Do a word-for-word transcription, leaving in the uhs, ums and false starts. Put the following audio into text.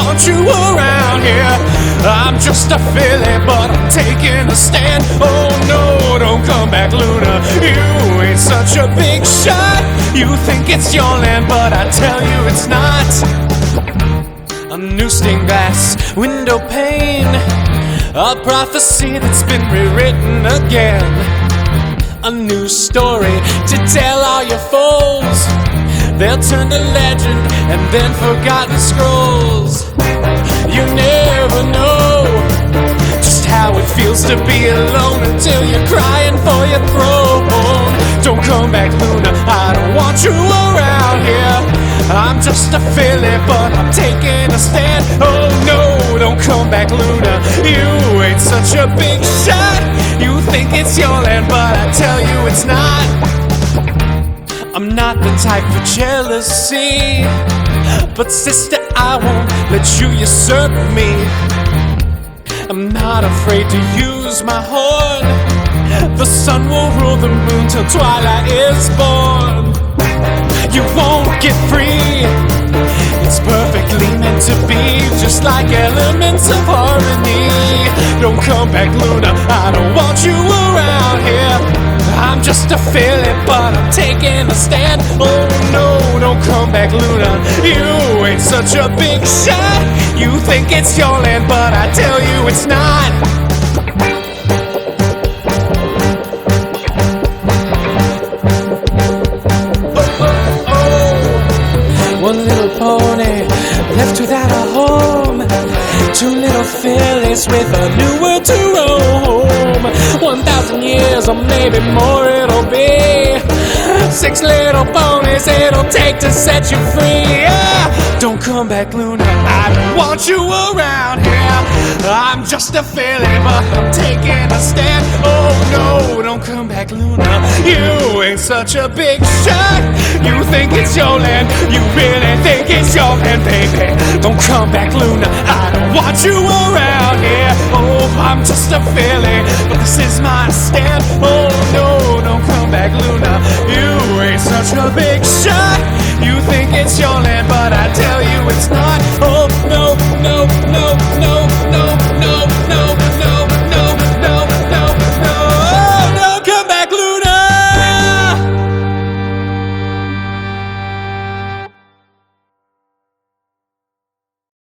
want you around here. I'm just a filly, but I'm taking a stand. Oh no, don't come back, Luna. You ain't such a big shot. You think it's your land, but I tell you it's not. A new stained glass window pane, a prophecy that's been rewritten again. A new story to tell all your foes. They'll turn to legend and then forgotten scrolls. You never know just how it feels to be alone until you're crying for your throne. Don't come back, Luna, I don't want you around here. I'm just a filly, but I'm taking a stand. Oh no, don't come back, Luna. You ain't such a big shot. You think it's your land, but I tell you it's not. I'm not the type for jealousy, but sister, I won't let you usurp me. I'm not afraid to use my horn. The sun will rule the moon till twilight is born. You won't get free. It's perfectly meant to be, just like elements of harmony. Don't come back, Luna, I don't want you around here. I'm just a filly, but I'm taking a stand. Oh no, don't come back, Luna. You ain't such a big shot. You think it's your land, but I tell you it's not. One little pony left without a home. Two little fillies with a new world to roam. One thousand years or maybe more it'll be. Six little ponies it'll take to set you free. Yeah. Don't come back, Luna, I don't want you around here. I'm just a filly, but I'm taking a stand. Oh no, don't come back, Luna. You ain't such a big shot. You think it's your land, you really think it's your land, baby. Don't come back, Luna, I don't want you around here. Oh, I'm just a filly, but this is my stand. Oh no, don't come back, Luna. You ain't such a big shot. You think it's your land, but I tell you it's not. Oh no, no,